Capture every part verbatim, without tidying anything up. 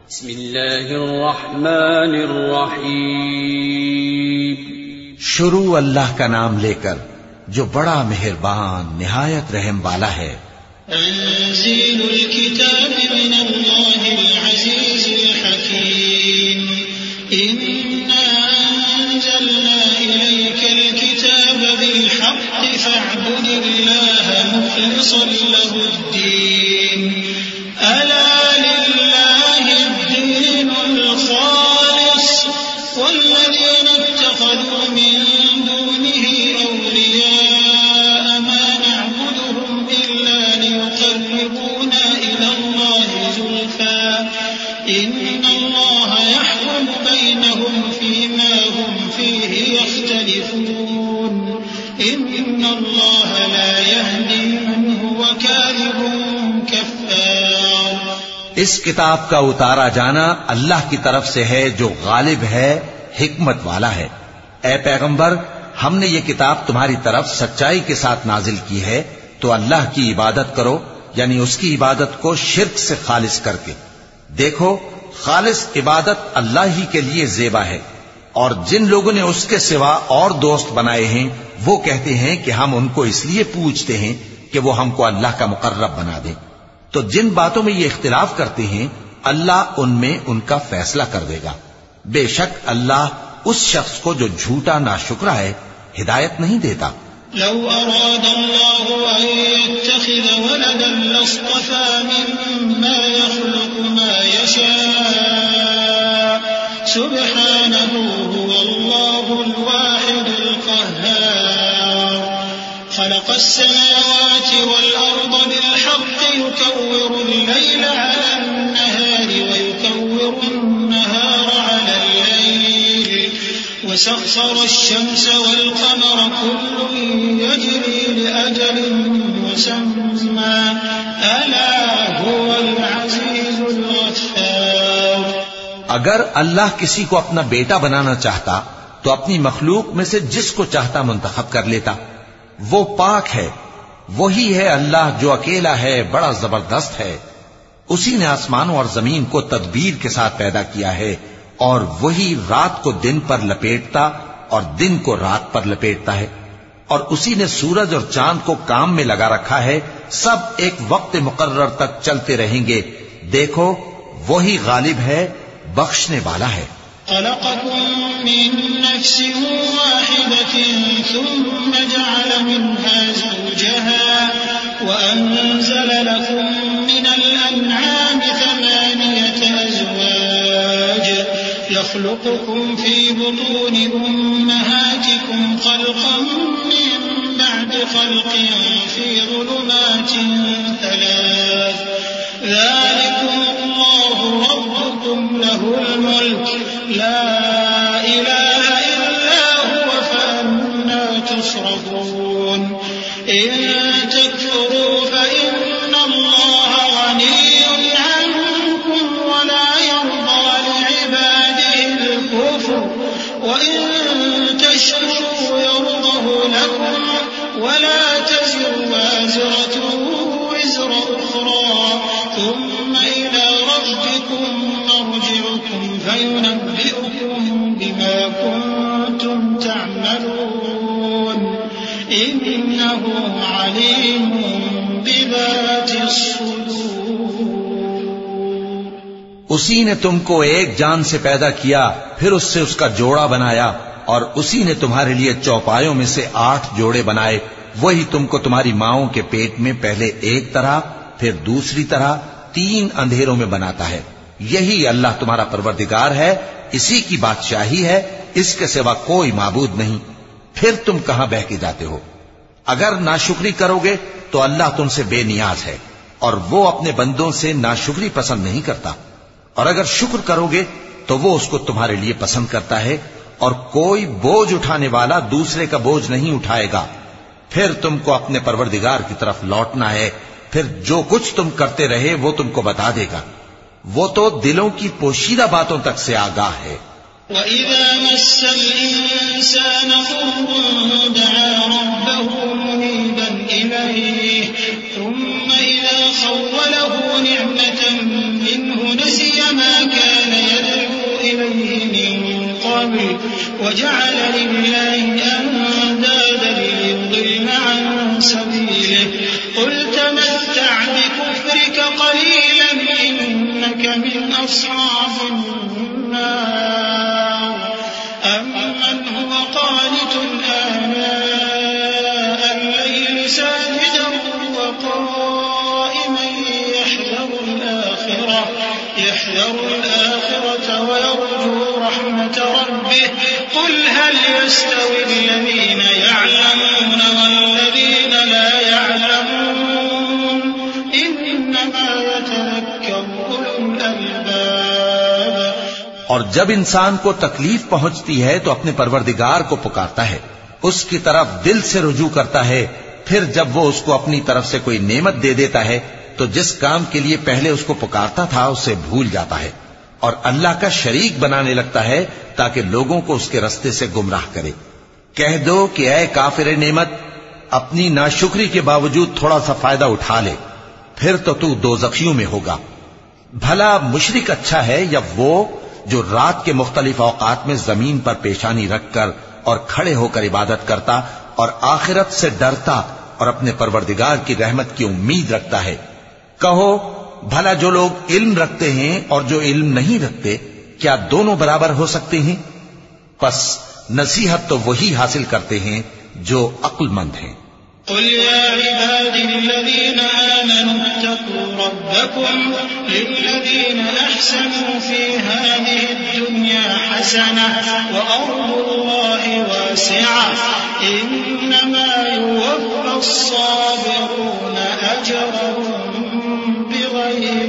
بسم اللہ الرحمن الرحیم. شروع اللہ کا نام لے کر جو بڑا مہربان نہایت رحم والا ہے. تنزيل الكتاب من الله العزيز الحكيم. إنا أنزلنا إليك الكتاب بالحق فاعبد الله مخلصا له الدين. ألا لله الدين الخالص والذين اتخذوا من دونه أولياء ما نعبدهم إلا ليقربونا إلى الله زلفى إن الله يحكم بينهم فيما هم فيه يختلفون إن الله لا يهدي من هو كاذب كفار. اس کتاب کا اتارا جانا اللہ کی طرف سے ہے جو غالب ہے، حکمت والا ہے. اے پیغمبر، ہم نے یہ کتاب تمہاری طرف سچائی کے ساتھ نازل کی ہے، تو اللہ کی عبادت کرو، یعنی اس کی عبادت کو شرک سے خالص کر کے. دیکھو، خالص عبادت اللہ ہی کے لیے زیبا ہے، اور جن لوگوں نے اس کے سوا اور دوست بنائے ہیں وہ کہتے ہیں کہ ہم ان کو اس لیے پوچھتے ہیں کہ وہ ہم کو اللہ کا مقرب بنا دیں. تو جن باتوں میں یہ اختلاف کرتے ہیں اللہ ان میں ان کا فیصلہ کر دے گا. بے شک اللہ اس شخص کو جو جھوٹا ناشکرا ہے ہدایت نہیں دیتا. لو أراد الله أن يتخذ ولدا لاصطفى مما يخلق ما يشاء سبحانه هو الله الواحد القهار. خلق السماوات والأرض بالحق يكور الليل على النهار ويكور النهار على الليل وسخر الشمس والقمر كل يجري لأجل مسمى ألا هو العزيز الغفار. اگر اللہ کسی کو اپنا بیٹا بنانا چاہتا تو اپنی مخلوق میں سے جس کو چاہتا منتخب کر لیتا. وہ پاک ہے، وہی ہے اللہ جو اکیلا ہے، بڑا زبردست ہے. اسی نے آسمانوں اور زمین کو تدبیر کے ساتھ پیدا کیا ہے، اور وہی رات کو دن پر لپیٹتا اور دن کو رات پر لپیٹتا ہے. اور اسی نے سورج اور چاند کو کام میں لگا رکھا ہے، سب ایک وقت مقرر تک چلتے رہیں گے. دیکھو، وہی غالب ہے، بخشنے والا ہے. خلقكم من نفس واحدة ثم جعل منها زوجها وأنزل لكم من الأنعام ثمانية أزواج يخلقكم في بطون أمهاتكم خلقا من بعد خلق في ظلمات ثلاث ذلكم الله ربكم له الملك لا إله إلا هو فأنا تصرفون. إن تكفروا فإن الله غني عنكم ولا يرضى لعباده الكفر وإن تشكروا يرضه لكم ولا تزر وازرة وزر أخرى ثم إلى ربكم مرجعكم فينبئكم بما كنتم تعملون إنه عليم بذات الصدور. اسی نے تم کو ایک جان سے پیدا کیا، پھر اس سے اس کا جوڑا بنایا، اور اسی نے تمہارے لیے چوپایوں میں سے آٹھ جوڑے بنائے. وہی تم کو تمہاری ماؤں کے پیٹ میں پہلے ایک طرح پھر دوسری طرح تین اندھیروں میں بناتا ہے. یہی اللہ تمہارا پروردگار ہے، اسی کی بادشاہی ہے، اس کے سوا کوئی معبود نہیں. پھر تم کہاں بہہ کے جاتے ہو؟ اگر ناشکری کرو گے تو اللہ تم سے بے نیاز ہے، اور وہ اپنے بندوں سے ناشکری پسند نہیں کرتا. اور اگر شکر کرو گے تو وہ اس کو تمہارے لیے پسند کرتا ہے، اور کوئی بوجھ اٹھانے والا دوسرے کا بوجھ نہیں اٹھائے گا. پھر تم کو اپنے پروردگار کی طرف لوٹنا ہے، پھر جو کچھ تم کرتے رہے وہ تم کو بتا دے گا. وہ تو دلوں کی پوشیدہ باتوں تک سے آگاہ ہے. وَإِذَا مَسَّ الْإِنسَانَ ضُرٌّ دَعَا رَبَّهُ مُنِيبًا إِلَيْهِ ثُمَّ إِذَا خَوَّلَهُ نِعْمَةً مِّنْهُ نَسِيَ مَا كَانَ قبل وجعل لله أندادا ليضل عن سبيله قل تمتع بكفرك قليلا إنك من أصحاب النار أمن هو قانت آناء الليل ساجدا وقائما يحذر الآخرة يحذر الآخرة ويرجو رحمة ربه قل هل يستوي الذين يعلمون والذين لا يعلمون إنما يتذكر أولو الألباب. اور جب انسان کو تکلیف پہنچتی ہے تو اپنے پروردگار کو پکارتا ہے، اس کی طرف دل سے رجوع کرتا ہے، پھر جب وہ اس کو اپنی طرف سے کوئی نعمت دے دیتا ہے تو جس کام کے لیے پہلے اس کو پکارتا تھا اسے بھول جاتا ہے اور اللہ کا شریک بنانے لگتا ہے تاکہ لوگوں کو اس کے رستے سے گمراہ کرے. کہہ دو کہ اے کافر نعمت، اپنی ناشکری کے باوجود تھوڑا سا فائدہ اٹھا لے، پھر تو تو دوزخیوں میں ہوگا. بھلا مشرک اچھا ہے یا وہ جو رات کے مختلف اوقات میں زمین پر پیشانی رکھ کر اور کھڑے ہو کر عبادت کرتا اور آخرت سے ڈرتا اور اپنے پروردگار کی رحمت کی امید رکھتا ہے. کہو بھلا جو لوگ علم رکھتے ہیں اور جو علم نہیں رکھتے کیا دونوں برابر ہو سکتے ہیں؟ پس نصیحت تو وہی حاصل کرتے ہیں جو عقل مند ہیں. قل يا عبادي الذين آمنوا اتقوا ربكم للذين أحسنوا في هذه الدنيا حسنة وأرض الله واسعة إنما يوفى الصابرون أجرهم بغير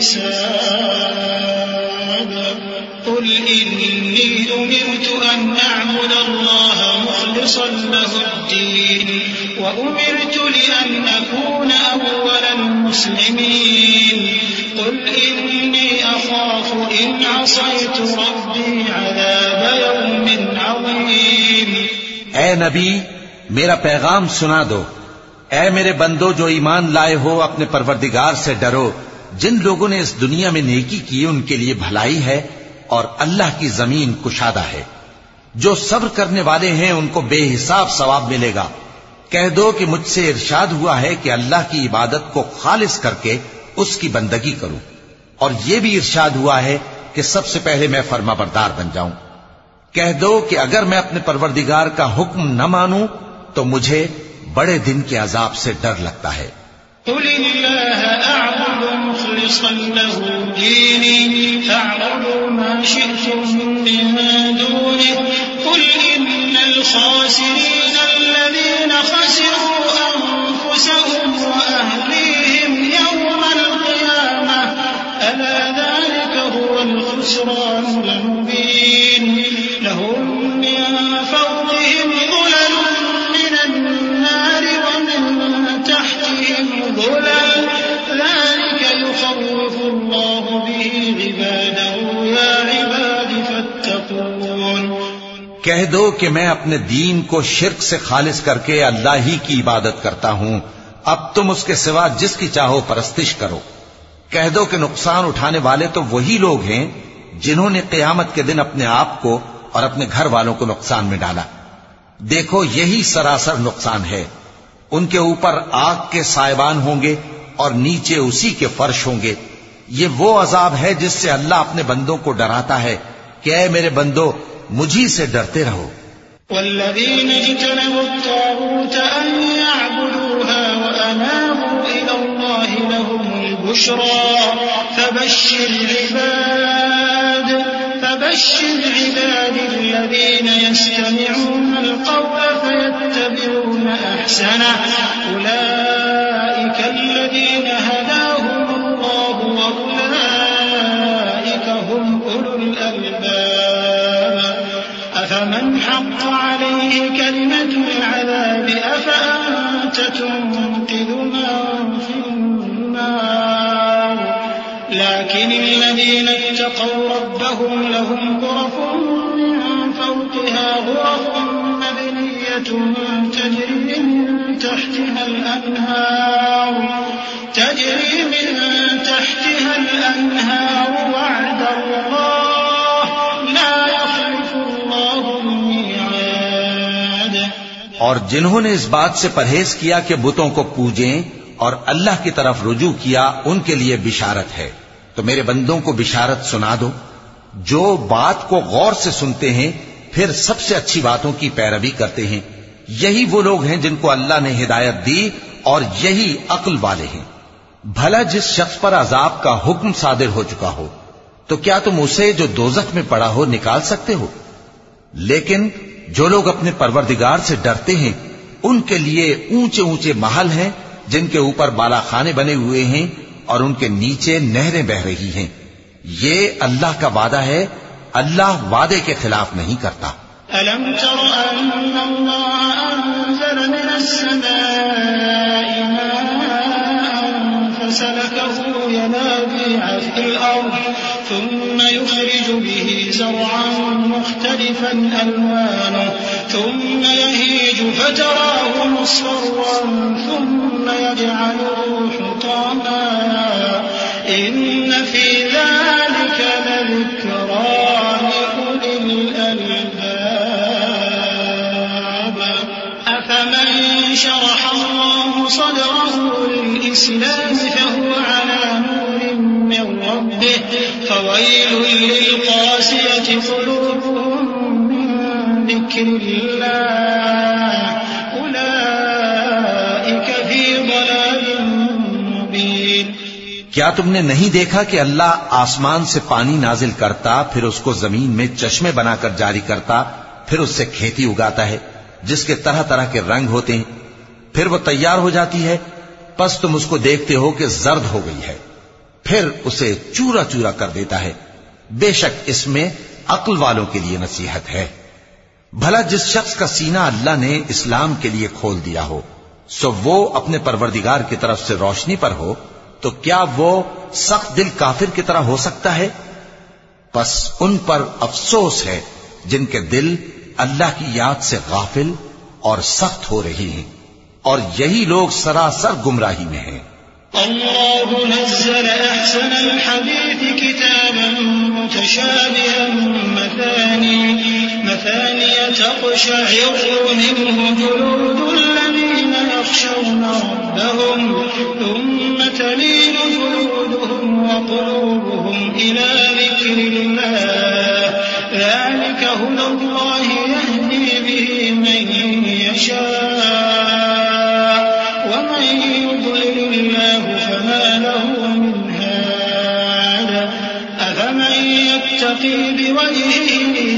حساب. قل إني أمرت أن أعبد الله مخلصا له الدين وأمرت لأن أكون أول المسلمين. قل إني أخاف إن عصيت ربي عذاب يوم عظيم. اے نبی میرا پیغام سنا دو. اے میرے بندو جو ایمان لائے ہو اپنے پروردگار سے ڈرو. جن لوگوں نے اس دنیا میں نیکی کی ان کے لیے بھلائی ہے اور اللہ کی زمین کشادہ ہے. جو صبر کرنے والے ہیں ان کو بے حساب ثواب ملے گا. کہہ دو کہ مجھ سے ارشاد ہوا ہے کہ اللہ کی عبادت کو خالص کر کے اس کی بندگی کروں، اور یہ بھی ارشاد ہوا ہے کہ سب سے پہلے میں فرما بردار بن جاؤں. کہہ دو کہ اگر میں اپنے پروردگار کا حکم نہ مانوں تو مجھے بڑے دن کے عذاب سے ڈر لگتا ہے. قل الله أعبد مخلصا له ديني فاعبدوا ما شئتم من دونه قل إن الخاسرين الذين خسروا أنفسهم وأهليهم يوم القيامة ألا ذلك هو الخسران المبين. لهم من فوقهم ظلل من النار ومن تحتهم ظلل ذلك يخوف الله به عباده يا عباد فاتقون. کہہ دو کہ میں اپنے دین کو شرک سے خالص کر کے اللہ ہی کی عبادت کرتا ہوں، اب تم اس کے سوا جس کی چاہو پرستش کرو. کہہ دو کہ نقصان اٹھانے والے تو وہی لوگ ہیں جنہوں نے قیامت کے دن اپنے آپ کو اور اپنے گھر والوں کو نقصان میں ڈالا. دیکھو یہی سراسر نقصان ہے. ان کے اوپر آگ کے سائبان ہوں گے اور نیچے اسی کے فرش ہوں گے. یہ وہ عذاب ہے جس سے اللہ اپنے بندوں کو ڈراتا ہے کہ اے میرے بندو مجھی سے ڈرتے رہو. والذين اجتنبوا الطاغوت أن يعبدوها وأنابوا إلى الله لهم البشرى فبشر عباد فبشر عباد الذين يستمعون القول فيتبعون أحسنه أولئك الذين هداهم الله وأولئك هم أولو الألباب. أفمن حق عليه كلمة العذاب أفأنت تنقذ من في النار. لكن الذين اتقوا ربهم لهم غرف من فوقها غرف مبنية تجري من تحتها الأنهار تجري من تحتها الأنهار وعد الله لا يخلف الله اور جنہوں نے اس بات سے پرہیز کیا کہ بتوں کو پوجیں اور اللہ کی طرف رجوع کیا، ان کے لیے بشارت ہے۔ تو میرے بندوں کو بشارت سنا دو جو بات کو غور سے سنتے ہیں پھر سب سے اچھی باتوں کی پیروی کرتے ہیں، یہی وہ لوگ ہیں جن کو اللہ نے ہدایت دی اور یہی عقل والے ہیں۔ بھلا جس شخص پر عذاب کا حکم صادر ہو چکا ہو تو کیا تم اسے جو دوزخ میں پڑا ہو نکال سکتے ہو؟ لیکن جو لوگ اپنے پروردگار سے ڈرتے ہیں ان کے لیے اونچے اونچے محل ہیں جن کے اوپر بالا خانے بنے ہوئے ہیں اور ان کے نیچے نہریں بہ رہی ہیں۔ یہ اللہ کا وعدہ ہے، اللہ وعدے کے خلاف نہیں کرتا۔ أَلَمْ تَرَ أَنَّ اللَّهَ أَنزَلَ مِنَ السَّمَاءِ مَاءً فَسَلَكَهُ يَنَابِيعَ فِي الْأَرْضِ ثُمَّ يُخْرِجُ بِهِ زَرْعًا مُخْتَلِفًا أَلْوَانُهُ ثُمَّ يَهِيجُ فَتَرَاهُ مُصْفَرًّا ثُمَّ يَجْعَلُهُ حُطَامًا إِنَّ فِي ذَلِكَ لَذِكْرَىٰ لِأُولِي الْأَلْبَابِ أَفَمَن شَرَحَ اللَّهُ صَدْرَهُ لِلْإِسْلَامِ فَهُوَ عَلَىٰ نُورٍ مِّن رَّبِّهِ فَوَيْلٌ لِّلْقَاسِيَةِ قُلُوبُهُم مِّن ذِكْرِ اللَّهِ أُولَٰئِكَ فِي ضَلَالٍ مُّبِينٍ۔ کیا تم نے نہیں دیکھا کہ اللہ آسمان سے پانی نازل کرتا، پھر اس کو زمین میں چشمے بنا کر جاری کرتا، پھر اس سے کھیتی اگاتا ہے جس کے طرح طرح کے رنگ ہوتے ہیں، پھر وہ تیار ہو جاتی ہے، پس تم اس کو دیکھتے ہو کہ زرد ہو گئی ہے، پھر اسے چورا چورا کر دیتا ہے۔ بے شک اس میں عقل والوں کے لیے نصیحت ہے۔ بھلا جس شخص کا سینہ اللہ نے اسلام کے لیے کھول دیا ہو سو وہ اپنے پروردگار کی طرف سے روشنی پر ہو، تو کیا وہ سخت دل کافر کی طرح ہو سکتا ہے؟ پس ان پر افسوس ہے جن کے دل اللہ کی یاد سے غافل اور سخت ہو رہی ہیں، اور یہی لوگ سراسر گمراہی میں ہیں۔ اللہ نزل احسن الحديث كتابا متشابها مثاني مثاني تقشعر منه جلود الذين يخشون ربهم ثم تلين جلودهم وقلوبهم إلى ذكر الله ذلك هدى الله يهدي به من يشاء ومن يضلل الله فما له من هاد أفمن يتقي بوجهه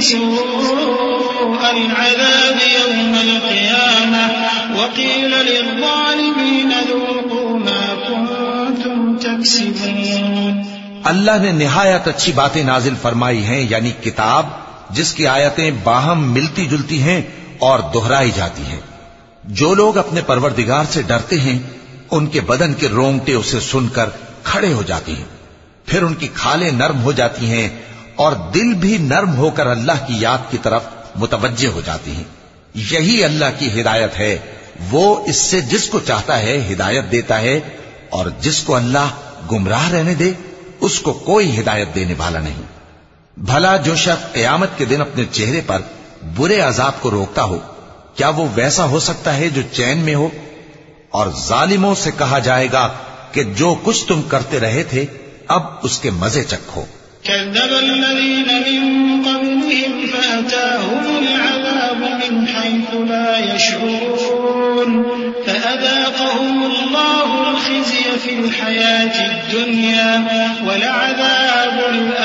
سوء العذاب يوم القيامة وقيل للظالمين ذوقوا ما كنتم تكسبون۔ اللہ نے نہایت اچھی باتیں نازل فرمائی ہیں، یعنی کتاب جس کی آیتیں باہم ملتی جلتی ہیں اور دہرائی جاتی ہیں۔ جو لوگ اپنے پروردگار سے ڈرتے ہیں ان کے بدن کے رونگٹے اسے سن کر کھڑے ہو جاتے ہیں، پھر ان کی کھالیں نرم ہو جاتی ہیں اور دل بھی نرم ہو کر اللہ کی یاد کی طرف متوجہ ہو جاتی ہیں۔ یہی اللہ کی ہدایت ہے، وہ اس سے جس کو چاہتا ہے ہدایت دیتا ہے، اور جس کو اللہ گمراہ رہنے دے اس کو کوئی ہدایت دینے والا نہیں۔ بھلا جو شخص قیامت کے دن اپنے چہرے پر برے عذاب کو روکتا ہو، کیا وہ ویسا ہو سکتا ہے جو چین میں ہو؟ اور ظالموں سے کہا جائے گا کہ جو کچھ تم کرتے رہے تھے اب اس کے مزے چکھو۔ كذب الذين من قبلهم فأتاهم العذاب من حيث لا يشعرون فأذاقهم الله الخزي في الحياة الدنيا ولعذاب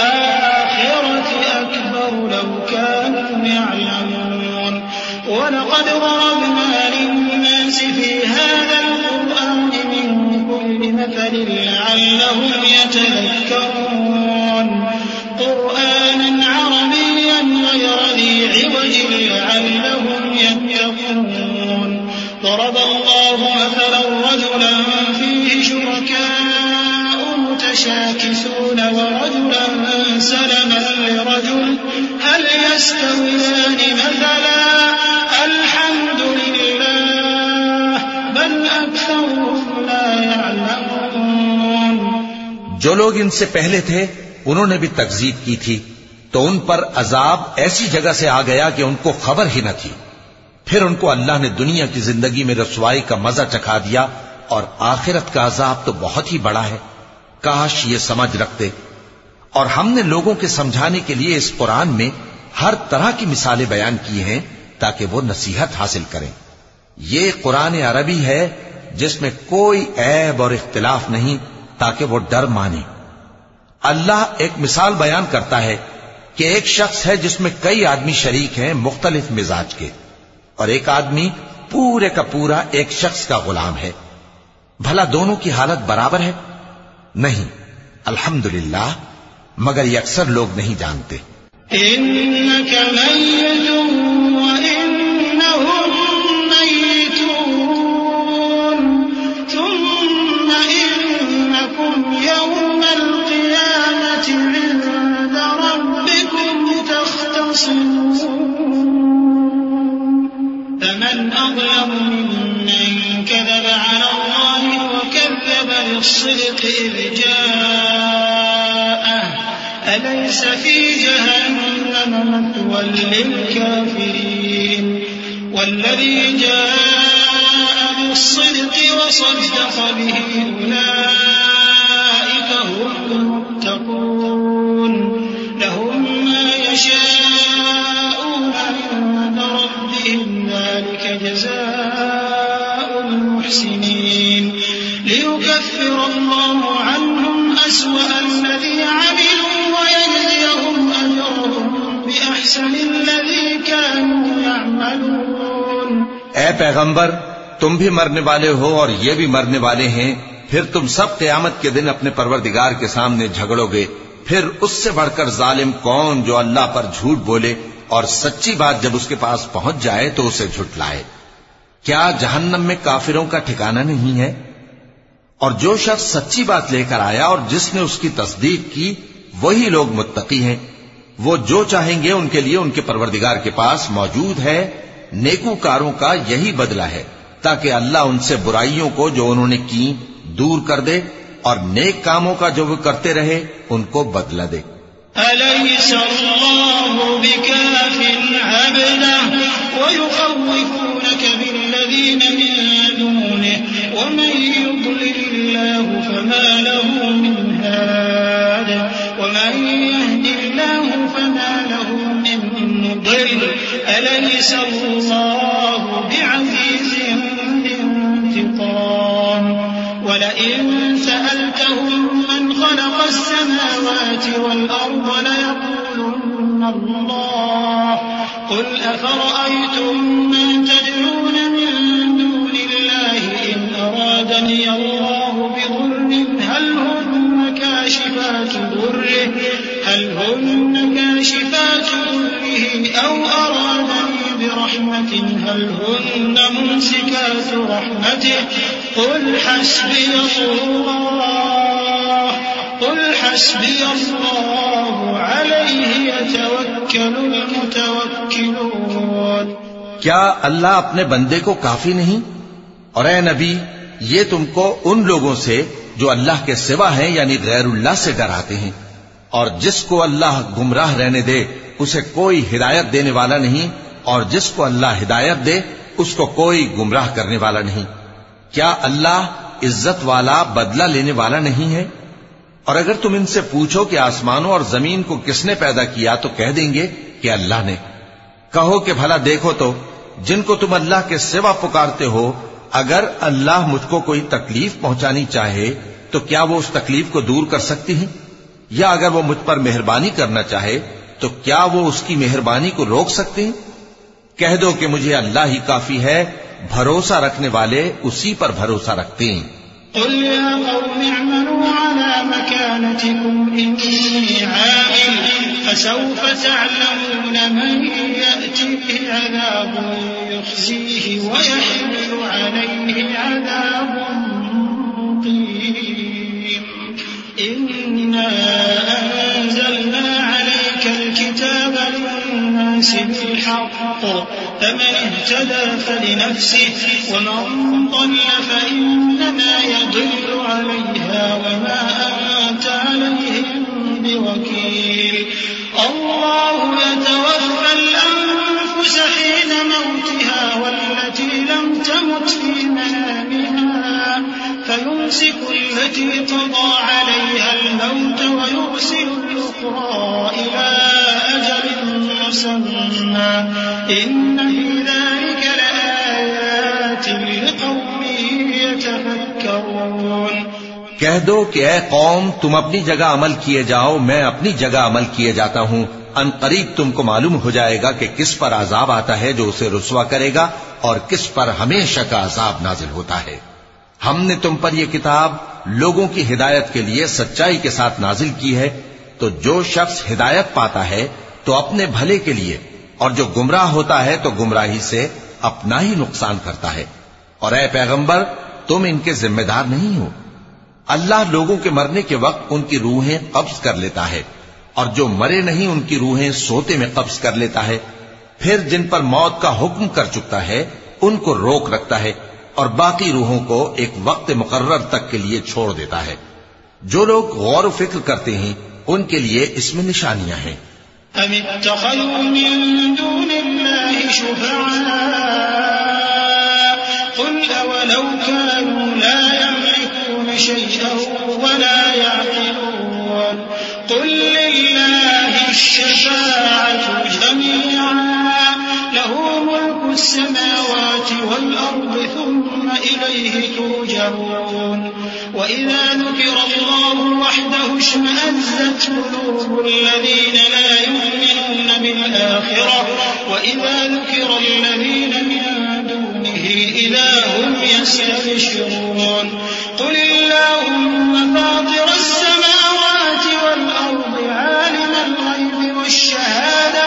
الآخرة أكبر لو كانوا يعلمون ولقد ضربنا للناس في هذا القرآن من كل مثل لعلهم يتذكرون قرآنا عربيا غير ذي عوج لعلهم يتقون ضرب الله مثلا رجلا فيه شركاء متشاكسون ورجلا سلما لرجل هل يستويان مثلا الحمد لله بل أكثرهم لا يعلمون۔ جو لوگ ان سے پہلے تھے انہوں نے بھی تکذیب کی تھی تو ان پر عذاب ایسی جگہ سے آ گیا کہ ان کو خبر ہی نہ تھی، پھر ان کو اللہ نے دنیا کی زندگی میں رسوائی کا مزہ چکھا دیا اور آخرت کا عذاب تو بہت ہی بڑا ہے. کاش یہ سمجھ رکھتے. اور ہم نے لوگوں کے سمجھانے کے لیے اس قرآن میں ہر طرح کی مثالیں بیان کی ہیں تاکہ وہ نصیحت حاصل کریں. یہ قرآن عربی ہے جس میں کوئی عیب اور اختلاف نہیں تاکہ وہ ڈر مانے. اللہ ایک مثال بیان کرتا ہے کہ ایک شخص ہے جس میں کئی آدمی شریک ہیں مختلف مزاج کے، اور ایک آدمی پورے کا پورا ایک شخص کا غلام ہے. بھلا دونوں کی حالت برابر ہے؟ نہیں. الحمدللہ، مگر یہ اکثر لوگ نہیں جانتے. إنك ميت وإنهم ميتون ثم إنكم يوم القيامة عند ربكم تختصمون فمن أظلم ممن كذب على الله وكذب بالصدق إذ جاءه أليس في جهنم مثوى للكافرين والذي جاء بالصدق وصدق به أولئك هم المتقون لهم ما يشاءون عند ربهم ذلك جزاء المحسنين ليكفر الله عنهم أسوأ الذي عملوا ويجزيهم أجرهم بأحسن الذي كانوا يعملون. اے پیغمبر، تم بھی مرنے والے ہو اور یہ بھی مرنے والے ہیں. پھر تم سب قیامت کے دن اپنے پروردگار کے سامنے جھگڑو گے. پھر اس سے بڑھ کر ظالم کون جو اللہ پر جھوٹ بولے اور سچی بات جب اس کے پاس پہنچ جائے تو اسے جھٹلائے. کیا جہنم میں کافروں کا ٹھکانہ نہیں ہے؟ اور جو شخص سچی بات لے کر آیا اور جس نے اس کی تصدیق کی وہی لوگ متقی ہیں. وہ جو چاہیں گے ان کے لیے ان کے پروردگار کے پاس موجود ہے. نیکوکاروں کا یہی بدلہ ہے تاکہ اللہ ان سے برائیوں کو جو انہوں نے کی دور کر دے اور نیک کاموں کا جو وہ کرتے رہے ان کو بدلہ دے. أليس الله بكاف عبده ويخوفونك بالذين من دونه ومن يضلل الله فما له من هاد ومن يهد الله فما له من مضل أليس الله بعزيز ذي انتقام ولئن سألتهم من خلق السماوات والأرض ليقولن الله قل أفرأيتم ما تدعون من دون الله إن أرادني الله بضر هل هن كاشفات ضره هل هن كاشفات ضره أو أرادني برحمة هل هن ممسكات رحمته قل حسبي الله قل حسبي الله عليه يتوكل المتوكلون. کیا اللہ اپنے بندے کو کافی نہیں؟ اور اے نبی، یہ تم کو ان لوگوں سے جو اللہ کے سوا ہیں یعنی غیر اللہ سے ڈراتے ہیں، اور جس کو اللہ گمراہ رہنے دے اسے کوئی ہدایت دینے والا نہیں، اور جس کو اللہ ہدایت دے اس کو کوئی گمراہ کرنے والا نہیں. کیا اللہ عزت والا بدلہ لینے والا نہیں ہے؟ اور اگر تم ان سے پوچھو کہ آسمانوں اور زمین کو کس نے پیدا کیا تو کہہ دیں گے کہ اللہ نے. کہو کہ بھلا دیکھو تو جن کو تم اللہ کے سوا پکارتے ہو، اگر اللہ مجھ کو کوئی تکلیف پہنچانی چاہے تو کیا وہ اس تکلیف کو دور کر سکتی ہیں؟ یا اگر وہ مجھ پر مہربانی کرنا چاہے تو کیا وہ اس کی مہربانی کو روک سکتے ہیں؟ کہہ دو کہ مجھے اللہ ہی کافی ہے، بھروسہ رکھنے والے اسی پر بھروسہ رکھتے ہیں. قل يا قوم اعملوا على مكانتكم إني عامل فسوف تعلمون من يأتيه عذاب يخزيه ويحمل عليه عذاب مقيم. إنا أنزلنا عليك الكتاب للناس بالحق فمن اهتدى فلنفسه ومن ضل فإنما يضل عليها وما أنت عليهم بوكيل. الله يتوفى الأنفس حين موتها تمت في منامها فيمسك التي قضى عليها الموت ويرسل الأخرى إلى أجل مسمى إن في ذلك لآيات لقوم يتفكرون. کہہ دو کہ اے قوم تم اپنی جگہ عمل کیے جاؤ، میں اپنی جگہ عمل کیے جاتا ہوں. ان قریب تم کو معلوم ہو جائے گا کہ کس پر عذاب آتا ہے جو اسے رسوا کرے گا اور کس پر ہمیشہ کا عذاب نازل ہوتا ہے. ہم نے تم پر یہ کتاب لوگوں کی ہدایت کے لیے سچائی کے ساتھ نازل کی ہے، تو جو شخص ہدایت پاتا ہے تو اپنے بھلے کے لیے، اور جو گمراہ ہوتا ہے تو گمراہی سے اپنا ہی نقصان کرتا ہے. اور اے پیغمبر تم ان کے ذمہ دار نہیں ہو. اللہ لوگوں کے مرنے کے وقت ان کی روحیں قبض کر لیتا ہے، اور جو مرے نہیں ان کی روحیں سوتے میں قبض کر لیتا ہے. پھر جن پر موت کا حکم کر چکتا ہے ان کو روک رکھتا ہے، اور باقی روحوں کو ایک وقت مقرر تک کے لیے چھوڑ دیتا ہے. جو لوگ غور و فکر کرتے ہیں ان کے لیے اس میں نشانیاں ہیں. ام اتخذوا من دون الله شفعاء قل اولو كانوا لا يملكون شيئا ولا يعقلون قل لله الشفاعة جميعا له ملك السماوات والأرض ثم إليه ترجعون. وإذا ذكر الله وحده اشمأزت قلوب الذين لا يؤمنون بالآخرة وإذا ذكر الذين من دونه إذا هم يستبشرون. قل اللهم فاطر السماوات والأرض عالم الغيب والشهادة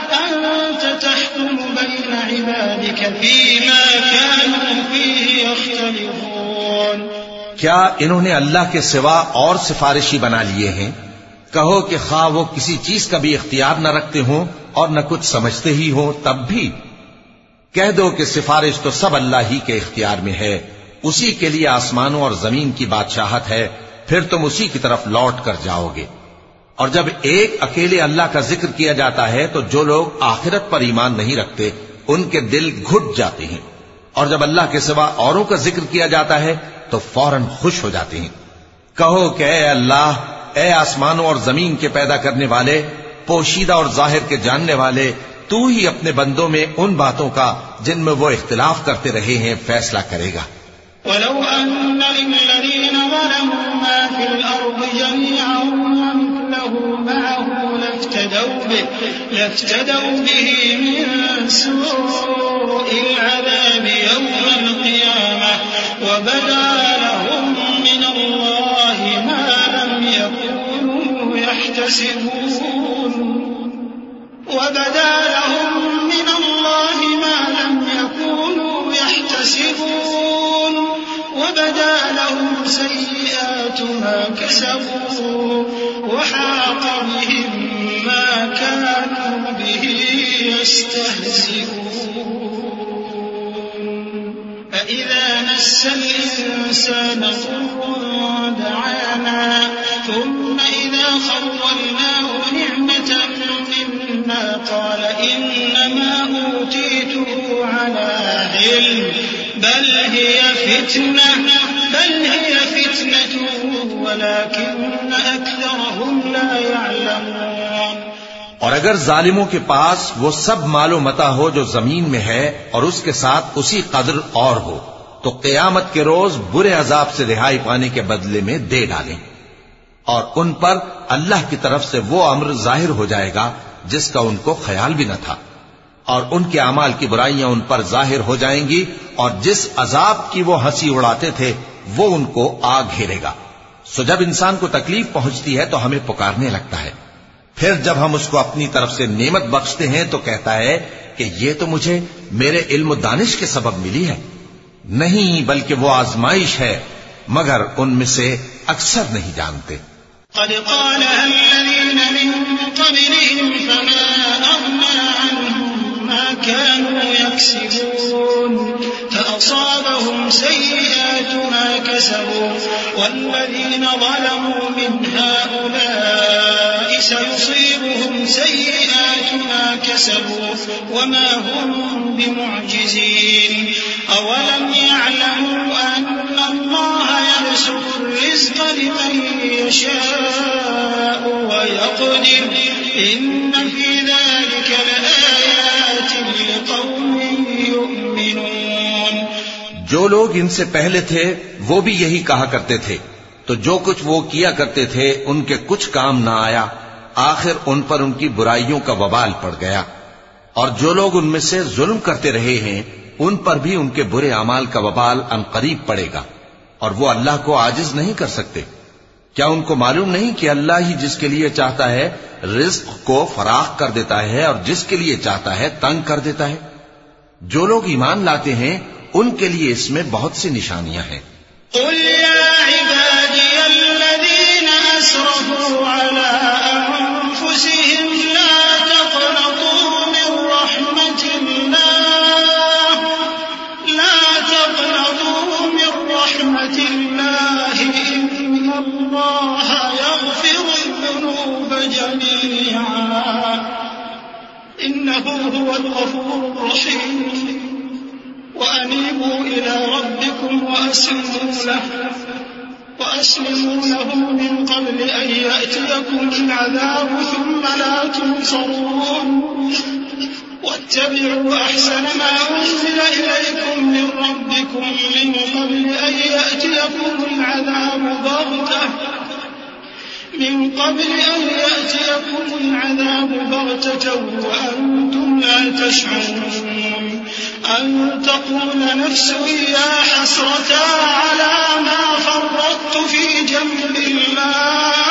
أنت تحكم بين عبادك فيما كانوا فيه يختلفون. کیا انہوں نے اللہ کے سوا اور سفارشی بنا لیے ہیں؟ کہو کہ خواہ وہ کسی چیز کا بھی اختیار نہ رکھتے ہوں اور نہ کچھ سمجھتے ہی ہوں تب بھی. کہہ دو کہ سفارش تو سب اللہ ہی کے اختیار میں ہے، اسی کے لیے آسمانوں اور زمین کی بادشاہت ہے، پھر تم اسی کی طرف لوٹ کر جاؤ گے. اور جب ایک اکیلے اللہ کا ذکر کیا جاتا ہے تو جو لوگ آخرت پر ایمان نہیں رکھتے ان کے دل گھٹ جاتے ہیں، اور جب اللہ کے سوا اوروں کا ذکر کیا جاتا ہے تو فوراً خوش ہو جاتے ہیں. کہو کہ اے اللہ، اے آسمانوں اور زمین کے پیدا کرنے والے، پوشیدہ اور ظاہر کے جاننے والے، تو ہی اپنے بندوں میں ان باتوں کا جن میں وہ اختلاف کرتے رہے ہیں فیصلہ کرے گا. وَلَوْ أَنَّ لِلَّذِينَ ظَلَمُوا مَا فِي الْأَرْضِ جَمِيعًا وَمِثْلَهُ مَعَهُ لَافْتَدَوْا بِهِ لَافْتَدَوْا بِهِ مِنْ سُوءِ الْعَذَابِ يَوْمَ الْقِيَامَةِ وَبَدَا لَهُم مِّنَ اللَّهِ مَا لَمْ يَكُونُوا يَحْتَسِبُونَ وَبَدَا لَهُم مِّنَ اللَّهِ مَا لَمْ يَكُونُوا يَحْتَسِبُونَ وَبَدَا لَهُمْ سَيِّئَاتُ مَا كَسَبُوا وَحَاقَ بِهِم مَّا كَانُوا بِهِ يَسْتَهْزِئُونَ. فَإِذَا مَسَّ الْإِنسَانَ ضُرٌّ دَعَانَا ثُمَّ إِذَا خَوَّلْنَاهُ نِعْمَةً مِنَّا قَالَ إِنَّمَا أُوتِيتُهُ عَلَىٰ عِلْمٍ بَلْ هِيَ فِتْنَةٌ بَلْ هِيَ فِتْنَةٌ وَلَٰكِنَّ أَكْثَرَهُمْ لَا يَعْلَمُونَ. اور اگر ظالموں کے پاس وہ سب مال و متاع ہو جو زمین میں ہے اور اس کے ساتھ اسی قدر اور ہو تو قیامت کے روز برے عذاب سے رہائی پانے کے بدلے میں دے ڈالیں، اور ان پر اللہ کی طرف سے وہ امر ظاہر ہو جائے گا جس کا ان کو خیال بھی نہ تھا، اور ان کے اعمال کی برائیاں ان پر ظاہر ہو جائیں گی، اور جس عذاب کی وہ ہنسی اڑاتے تھے وہ ان کو آ گھیرے گا. سو جب انسان کو تکلیف پہنچتی ہے تو ہمیں پکارنے لگتا ہے، پھر جب ہم اس کو اپنی طرف سے نعمت بخشتے ہیں تو کہتا ہے کہ یہ تو مجھے میرے علم و دانش کے سبب ملی ہے. نہیں، بلکہ وہ آزمائش ہے، مگر ان میں سے اکثر نہیں جانتے. قد قالها الذين من قبلهم فما أغنى عنهم ما كانوا يكسبون فأصابهم سيئات ما كسبوا والذين ظلموا من هؤلاء سيصيبهم سيئات ما كسبوا وما هم بمعجزين أولم يعلموا أن الله يبسط الرزق لمن يشاء ويقدر إن في ذلك لآيات لقوم يؤمنون. جو لوگ ان سے پہلے تھے وہ بھی یہی کہا کرتے تھے، تو جو کچھ وہ کیا کرتے تھے ان کے کچھ کام نہ آیا، آخر ان پر ان کی برائیوں کا وبال پڑ گیا. اور جو لوگ ان میں سے ظلم کرتے رہے ہیں ان پر بھی ان کے برے اعمال کا وبال ان قریب پڑے گا، اور وہ اللہ کو عاجز نہیں کر سکتے. کیا ان کو معلوم نہیں کہ اللہ ہی جس کے لیے چاہتا ہے رزق کو فراخ کر دیتا ہے اور جس کے لیے چاہتا ہے تنگ کر دیتا ہے؟ جو لوگ ایمان لاتے ہیں ان کے لیے اس میں بہت سی نشانیاں ہیں. قل يا عبادي الذين أسرفوا على أنفسهم لا تقنطوا من رحمة الله لا تقنطوا من رحمة الله إن الله يغفر الذنوب جميعا إنه هو الغفور الرحيم وأنيبوا إلى ربكم وأسلموا له وأسلموا له من قبل أن يأتيكم العذاب ثم لا تنصرون واتبعوا أحسن ما أنزل إليكم من ربكم من قبل أن يأتيكم العذاب بغتة من قبل أن يأتيكم العذاب بغتة وأنتم لا تشعرون أن تقول نفس يا حسرة على ما فرطت في جنب الله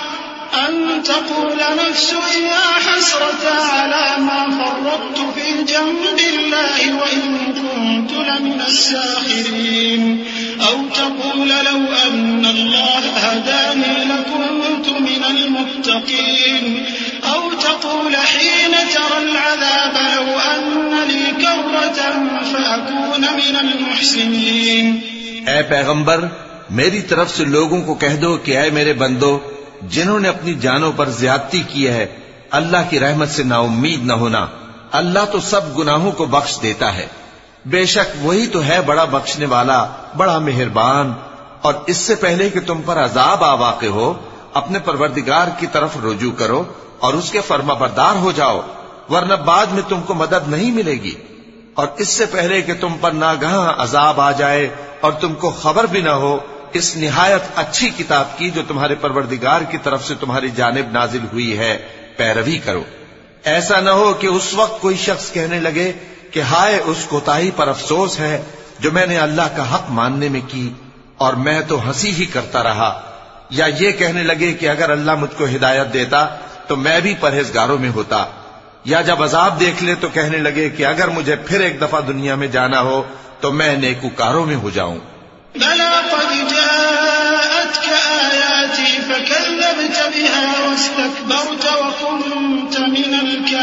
أن تقول نفس يا حسرة على ما فرطت في جنب الله وإن كنت لمن الساخرين أو تقول لو أن الله هداني لكنت من المتقين أو تقول حين ترى العذاب لو أن لي كرة فأكون من المحسنين. اے پیغمبر، میری طرف سے لوگوں کو کہہ دو کہ اے میرے بندو، جنہوں نے اپنی جانوں پر زیادتی کی ہے، اللہ کی رحمت سے نا امید نہ ہونا. اللہ تو سب گناہوں کو بخش دیتا ہے، بے شک وہی تو ہے بڑا بخشنے والا، بڑا مہربان. اور اس سے پہلے کہ تم پر عذاب آ واقع ہو، اپنے پروردگار کی طرف رجوع کرو اور اس کے فرما بردار ہو جاؤ، ورنہ بعد میں تم کو مدد نہیں ملے گی. اور اس سے پہلے کہ تم پر ناگہاں عذاب آ جائے اور تم کو خبر بھی نہ ہو، اس نہایت اچھی کتاب کی جو تمہارے پروردگار کی طرف سے تمہاری جانب نازل ہوئی ہے پیروی کرو. ایسا نہ ہو کہ اس وقت کوئی شخص کہنے لگے کہ ہائے اس کوتاہی پر افسوس ہے جو میں نے اللہ کا حق ماننے میں کی اور میں تو ہنسی ہی کرتا رہا، یا یہ کہنے لگے کہ اگر اللہ مجھ کو ہدایت دیتا تو میں بھی پرہیزگاروں میں ہوتا، یا جب عذاب دیکھ لے تو کہنے لگے کہ اگر مجھے پھر ایک دفعہ دنیا میں جانا ہو تو میں نیکوکاروں میں ہو جاؤں. بلى قد جاءتك آياتي فكذبت بها واستكبرت وكنت من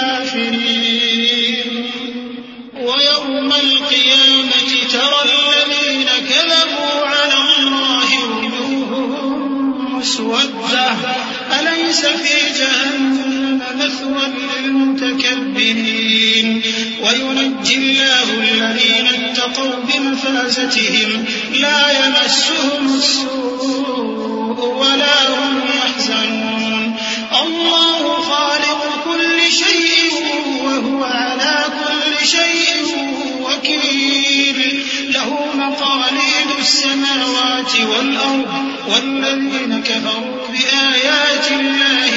الكافرين ويوم القيامة ترى الذين كذبوا على الله وجوههم مسودة أليس في جهنم مثوى للمتكبرين وينجي الله الذين اتقوا بمفازتهم لا يمسهم السوء ولا هم يحزنون الله خالق كل شيء وهو على كل شيء وكيل له مقاليد السماوات والأرض والذين كفروا بآيات الله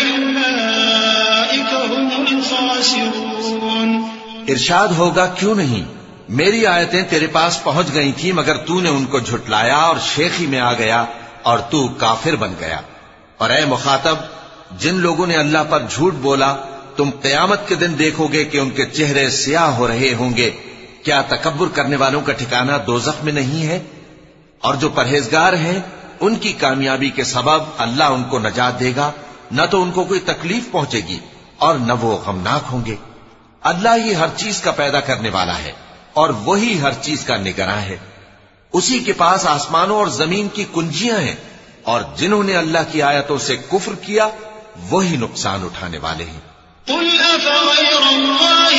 أولئك هم الخاسرون. ارشاد ہوگا کیوں نہیں، میری آیتیں تیرے پاس پہنچ گئی تھی مگر تو نے ان کو جھٹلایا اور شیخی میں آ گیا اور تو کافر بن گیا. اور اے مخاطب، جن لوگوں نے اللہ پر جھوٹ بولا تم قیامت کے دن دیکھو گے کہ ان کے چہرے سیاہ ہو رہے ہوں گے. کیا تکبر کرنے والوں کا ٹھکانہ دوزخ میں نہیں ہے؟ اور جو پرہیزگار ہیں ان کی کامیابی کے سبب اللہ ان کو نجات دے گا، نہ تو ان کو کوئی تکلیف پہنچے گی اور نہ وہ غمناک ہوں گے. اللہ ہی ہر چیز کا پیدا کرنے والا ہے اور وہی ہر چیز کا نگراں ہے. اسی کے پاس آسمانوں اور زمین کی کنجیاں ہیں، اور جنہوں نے اللہ کی آیتوں سے کفر کیا وہی نقصان اٹھانے والے ہیں. قل أفغير الله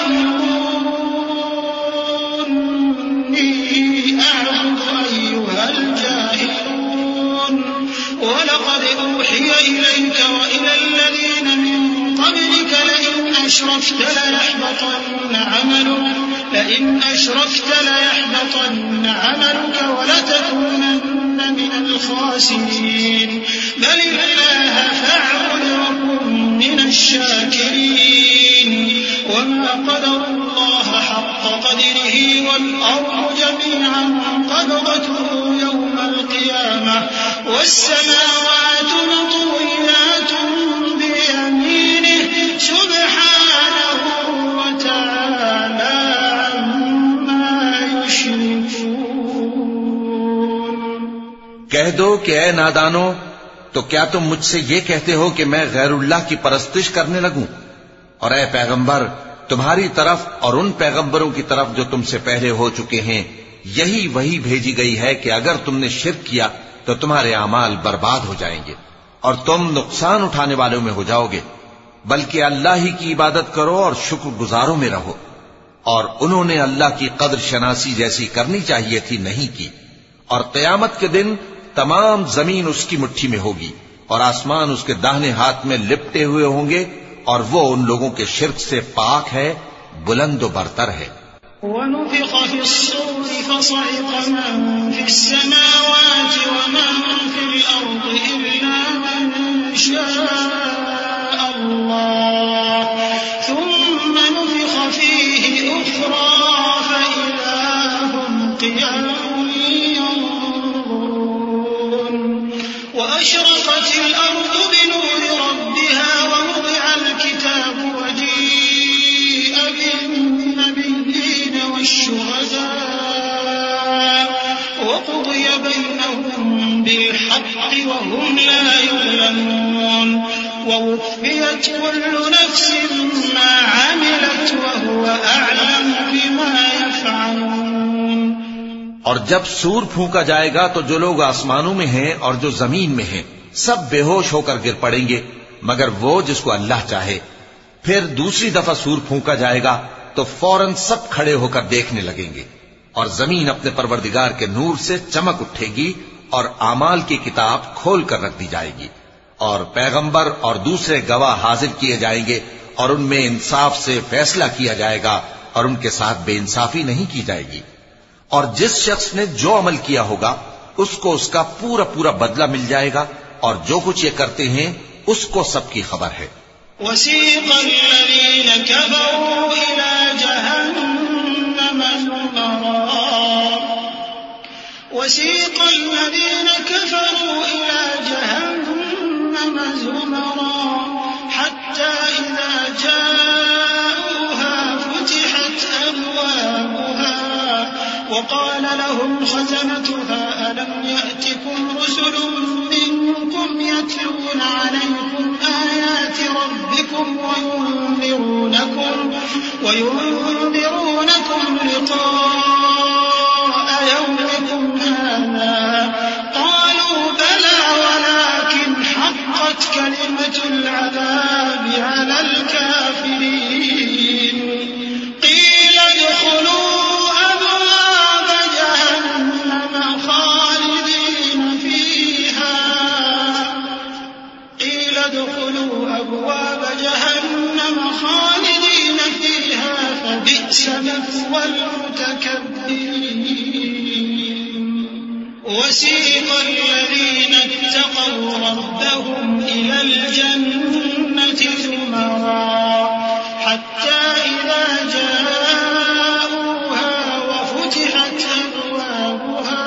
تأمروني أعبد أيها الجاهلون ولقد أوحي إليك وإلى الذين من قبلك لئن أشركت ليحبطن عملك لئن أشركت ليحبطن عملك ولتكونن من الخاسرين بل الله فاعبد وكن من الشاكرين وما قدر الله حق قدره والأرض جميعا قبضته يوم القيامة والسماوات مطويات بيمينه سبحانه وتعالى عما يشركون. کہہ دو کہ اے نادانو، تو کیا تم مجھ سے یہ کہتے ہو کہ میں غیر اللہ کی پرستش کرنے لگوں؟ اور اے پیغمبر، تمہاری طرف اور ان پیغمبروں کی طرف جو تم سے پہلے ہو چکے ہیں یہی وہی بھیجی گئی ہے کہ اگر تم نے شرک کیا تو تمہارے اعمال برباد ہو جائیں گے اور تم نقصان اٹھانے والوں میں ہو جاؤ گے، بلکہ اللہ ہی کی عبادت کرو اور شکر گزاروں میں رہو. اور انہوں نے اللہ کی قدر شناسی جیسی کرنی چاہیے تھی نہیں کی. اور قیامت کے دن تمام زمین اس کی مٹھی میں ہوگی اور آسمان اس کے داہنے ہاتھ میں لپٹے ہوئے ہوں گے، اور وہ ان لوگوں کے شرک سے پاک ہے، بلند و برتر ہے. ونفخ في الصور فصعق من في السماوات ومن في الأرض إلا من شاء الله ثم نفخ فيه أخرى فإذا هم قيام ينظرون وأشرقت الأرض بنور ربها ووضع الكتاب وجيء بالنبيين والشهداء وقضي بينهم بالحق وهم لا يظلمون ووفيت كل نفس ما عملت وهو أعلم بما يفعلون. اور جب سور پھونکا جائے گا تو جو لوگ آسمانوں میں ہیں اور جو زمین میں ہیں سب بے ہوش ہو کر گر پڑیں گے مگر وہ جس کو اللہ چاہے. پھر دوسری دفعہ سور پھونکا جائے گا تو فوراً سب کھڑے ہو کر دیکھنے لگیں گے اور زمین اپنے پروردگار کے نور سے چمک اٹھے گی اور اعمال کی کتاب کھول کر رکھ دی جائے گی اور پیغمبر اور دوسرے گواہ حاضر کیے جائیں گے اور ان میں انصاف سے فیصلہ کیا جائے گا اور ان کے ساتھ بے انصافی نہیں کی جائے گی. اور جس شخص نے جو عمل کیا ہوگا اس کو اس کا پورا پورا بدلہ مل جائے گا اور جو کچھ یہ کرتے ہیں اس کو سب کی خبر ہے. وسيق الذين كفروا إلى جهنم زمرا وسيق الذين كفروا إلى جهنم زمرا حتى إذا جاءوها فتحت أبوابها وقال لهم خزنتها ألم يأتكم رسل منكم يتلون عليكم آيات ربكم وينذرونكم وينذرونكم لقاء يومكم هذا قالوا بلى ولكن حقت كلمة العذاب على الكافرين قيل ادخلوا أبواب جهنم خالدين فيها قيل ادخلوا أبواب جهنم خالدين فيها فبئس مثوى المتكبرين. وسيق الذين اتقوا ربهم إلى الجنة زمرا حتى إذا جاءوها وفتحت أبوابها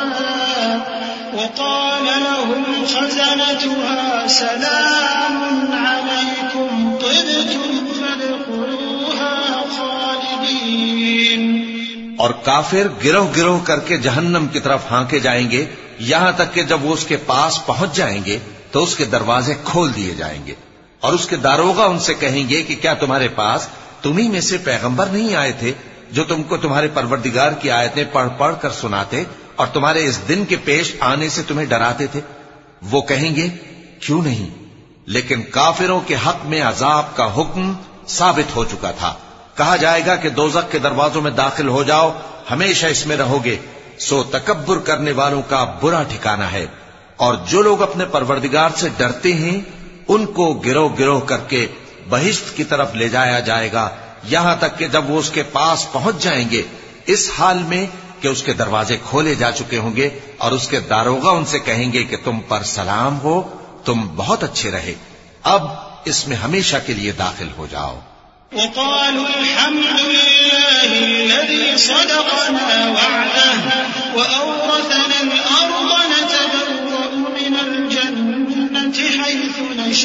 وقال لهم خزنتها سلام عليكم طبتم فادخلوها خالدين. اور کافر گروہ گروہ کر کے جہنم کی طرف ہانکے جائیں گے یہاں تک کہ جب وہ اس کے پاس پہنچ جائیں گے تو اس کے دروازے کھول دیے جائیں گے اور اس کے داروغہ ان سے کہیں گے کہ کیا تمہارے پاس تمہیں میں سے پیغمبر نہیں آئے تھے جو تم کو تمہارے پروردگار کی آیتیں پڑھ پڑھ کر سناتے اور تمہارے اس دن کے پیش آنے سے تمہیں ڈراتے تھے؟ وہ کہیں گے کیوں نہیں، لیکن کافروں کے حق میں عذاب کا حکم ثابت ہو چکا تھا. کہا جائے گا کہ دوزخ کے دروازوں میں داخل ہو جاؤ، ہمیشہ اس میں رہو گے. سو تکبر کرنے والوں کا برا ٹھکانہ ہے. اور جو لوگ اپنے پروردگار سے ڈرتے ہیں ان کو گروہ گروہ کر کے بہشت کی طرف لے جایا جائے گا، یہاں تک کہ جب وہ اس کے پاس پہنچ جائیں گے اس حال میں کہ اس کے دروازے کھولے جا چکے ہوں گے اور اس کے داروغہ ان سے کہیں گے کہ تم پر سلام ہو، تم بہت اچھے رہے، اب اس میں ہمیشہ کے لیے داخل ہو جاؤ. وقالوا الحمد لله الذي صدقنا وعده وأورثنا الأرض نتبوأ من الجنة حيث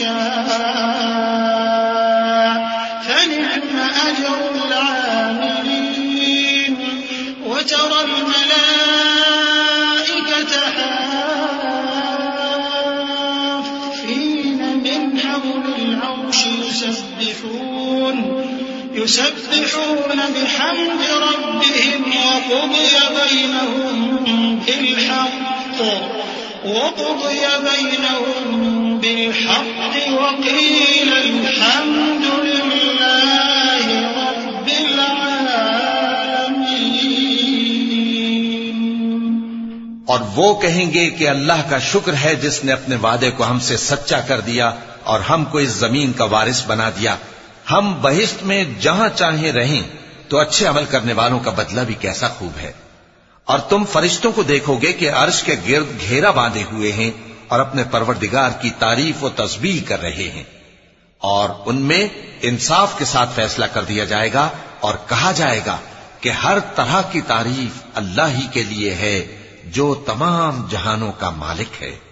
نشاء فنعم أجر العاملين. وترى الملائكة حافين من حول العرش يسبحون يسبحون بحمد ربهم وقضي بينهم بالحق وقضي بينهم بالحق وقيل الحمد لله رب العالمين. اور وہ کہیں گے کہ اللہ کا شکر ہے جس نے اپنے وعدے کو ہم سے سچا کر دیا اور ہم کو اس زمین کا وارث بنا دیا. ہم بہشت میں جہاں چاہیں رہیں تو اچھے عمل کرنے والوں کا بدلہ بھی کیسا خوب ہے. اور تم فرشتوں کو دیکھو گے کہ عرش کے گرد گھیرا باندھے ہوئے ہیں اور اپنے پروردگار کی تعریف و تسبیح کر رہے ہیں. اور ان میں انصاف کے ساتھ فیصلہ کر دیا جائے گا اور کہا جائے گا کہ ہر طرح کی تعریف اللہ ہی کے لیے ہے جو تمام جہانوں کا مالک ہے.